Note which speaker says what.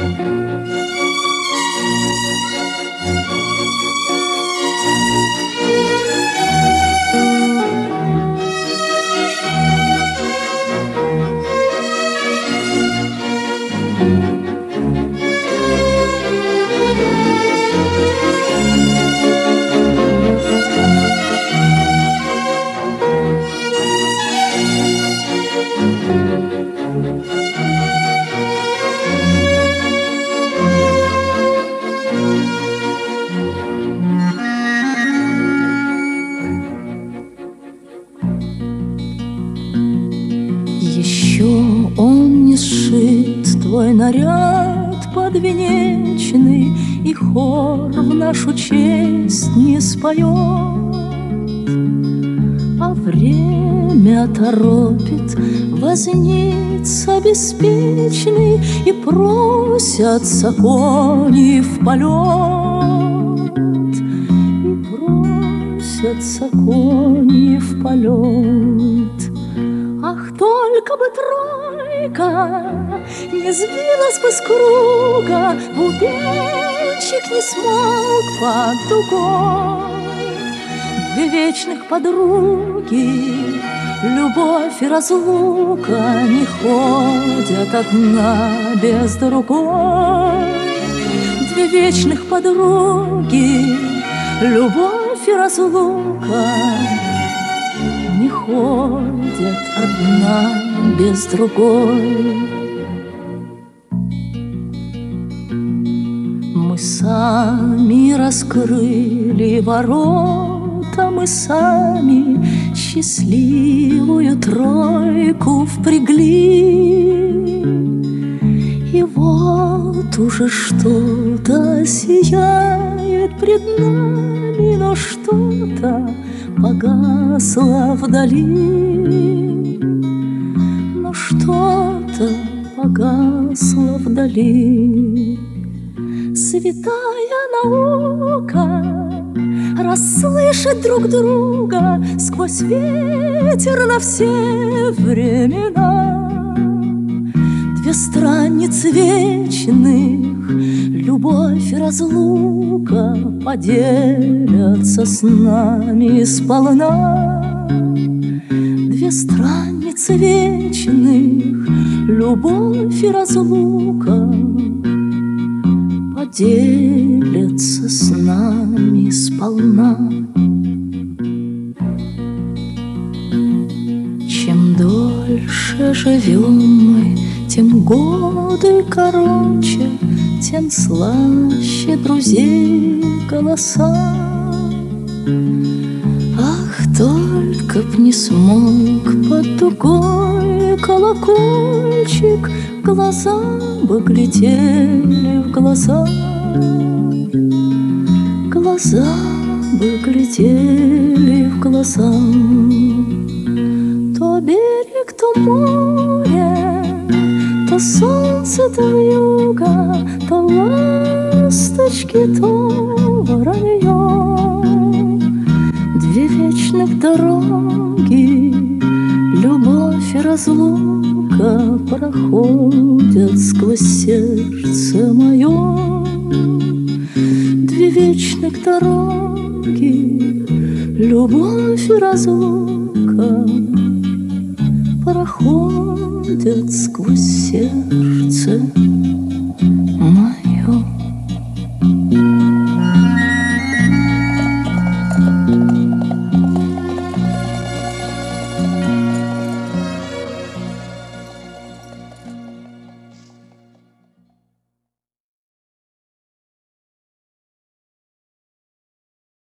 Speaker 1: Еще он не сшит, твой наряд подвенечный, и хор в нашу честь не споет. А время торопит возница беспечный, и просятся кони в полет, и просятся кони в полет. Ах, только бы тройка не сбилась бы с круга, бубенчик не смог под дугой. Две вечных подруги, любовь и разлука, не ходят одна без другой. Две вечных подруги, любовь и разлука, не ходят одна без другой. Мы сами раскрыли ворота, мы сами счастливую тройку впрягли. И вот уже что-то сияет пред нами, но что-то погасло вдали, но что-то погасло вдали. Святая наука расслышать друг друга сквозь ветер на все времена. Две страницы вечных, любовь и разлука, поделятся с нами сполна. Две страницы вечных, любовь и разлука, поделятся с нами сполна. Чем дольше живем мы, тем годы короче, тем слаще друзей голоса. Ах, только б не смог под дугой колокольчик, глаза бы глядели в глаза, глаза бы глядели в глаза. То берег, то море, то солнце, то вьюга, то ласточки, то воронье. Две вечных дороги, любовь и разлука, проходят сквозь сердце мое. Две вечных дороги, любовь и разлука, проходят сквозь сердце